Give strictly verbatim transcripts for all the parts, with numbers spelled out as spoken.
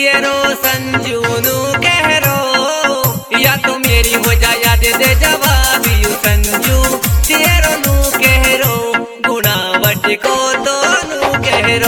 तेरो संजू नू कहरो या तो मेरी हो जा याद दे जवाब यू संजू तेरो नू कहरो गुणावट को तो नू कहरो।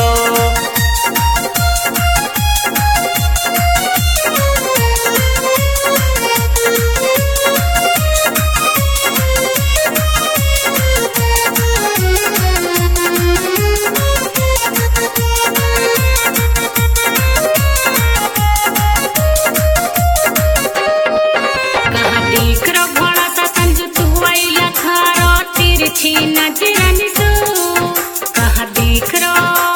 तिरछी नजरन सो कहाँ देख रो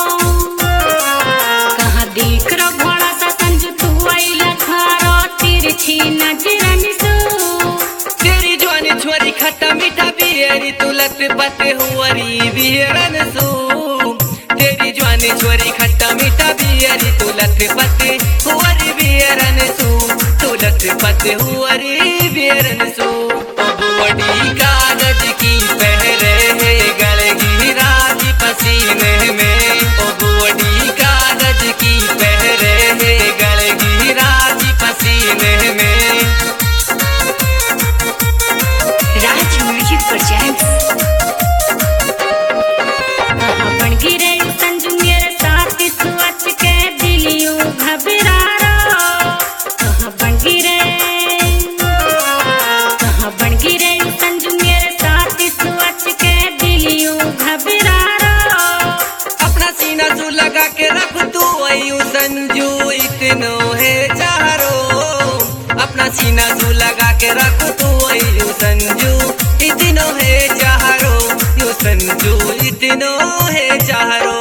कहाँ देख रो भोला सा संजू तू आइला खारो तिरछी नजरन सो। तेरी जवानी छोरी खट्टा मीठा बियरी तू लत पत हुअरी बियरन सू। तेरी जवानी छोरी खट्टा मीठा बियरी तू लत पत हुअरी बियरन सू तू लत पत हुअरी बियरन सू। बड़ी कागज की पहरे है गलगी राजी पसीने में ओ बड़ी कागज की पहरे है गलगी राजी पसीने में। राज म्यूजिक प्रोजेक्ट बन गिरे संजू मेरे साथ सोच के दिलियों घबरा रो कहाँ बन गिरे कहाँ बन गिरे संजू मेरे साथ सोच के दिलियों घबरा रो। अपना सीना सू लगा के रख तू आयु संजू इतनो है चारो अपना सीना सू लगा के रख तू आयु संजू इतनो है चारो यू संजू इतनो है चारो।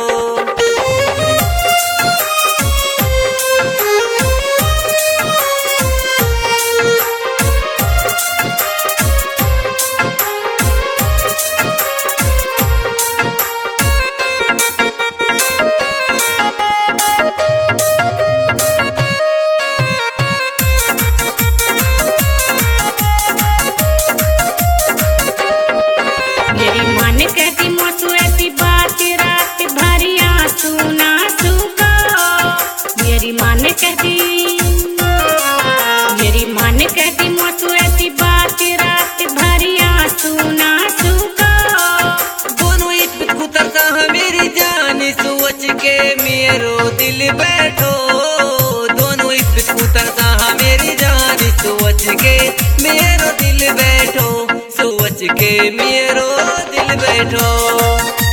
मेरी मन कहती मोसू ऐसी बात रात भरी आंसू ना सूखो। मेरी मन कहती मेरी मन कहती मोसू ऐसी बात रात भरी आंसू ना सूखो। दोनों इस कुतरता मेरी जान सोच के मेरो दिल बैठो दोनों इस कुतरता मेरी जान सोच के मेरो दिल बैठो सोच के मेरो दिल बैठो।